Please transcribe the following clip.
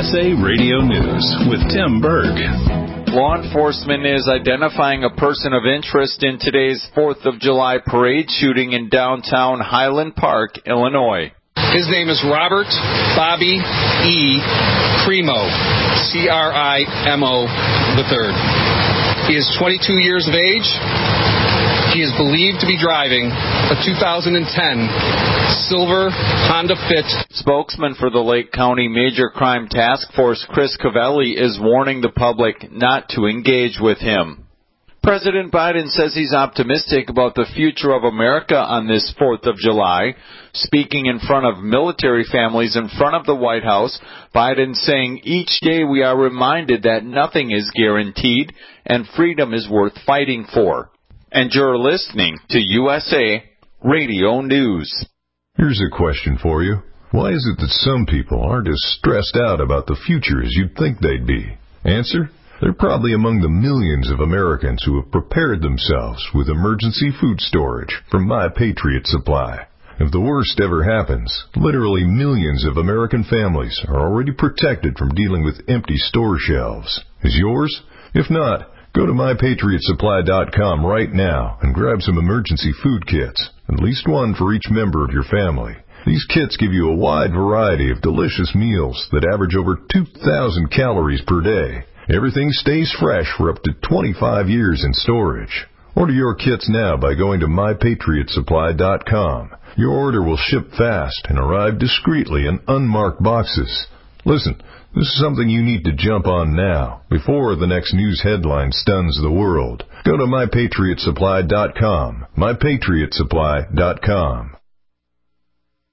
USA Radio News with Tim Berg. Law enforcement is identifying a person of interest in today's 4th of July parade shooting in downtown Highland Park, Illinois. His name is Robert Bobby E. Crimo, C-R-I-M-O III. He is 22 years of age. He is believed to be driving a 2010 silver Honda Fit. Spokesman for the Lake County Major Crime Task Force, Chris Cavelli, is warning the public not to engage with him. President Biden says he's optimistic about the future of America on this 4th of July. Speaking in front of military families in front of the White House, Biden saying each day we are reminded that nothing is guaranteed and freedom is worth fighting for. And you're listening to USA Radio News. Here's a question for you. Why is it that some people aren't as stressed out about the future as you'd think they'd be? Answer? They're probably among the millions of Americans who have prepared themselves with emergency food storage from My Patriot Supply. If the worst ever happens, literally millions of American families are already protected from dealing with empty store shelves. Is yours? If not, go to MyPatriotSupply.com right now and grab some emergency food kits, at least one for each member of your family. These kits give you a wide variety of delicious meals that average over 2,000 calories per day. Everything stays fresh for up to 25 years in storage. Order your kits now by going to MyPatriotSupply.com. Your order will ship fast and arrive discreetly in unmarked boxes. Listen, this is something you need to jump on now, before the next news headline stuns the world. Go to MyPatriotSupply.com. MyPatriotSupply.com.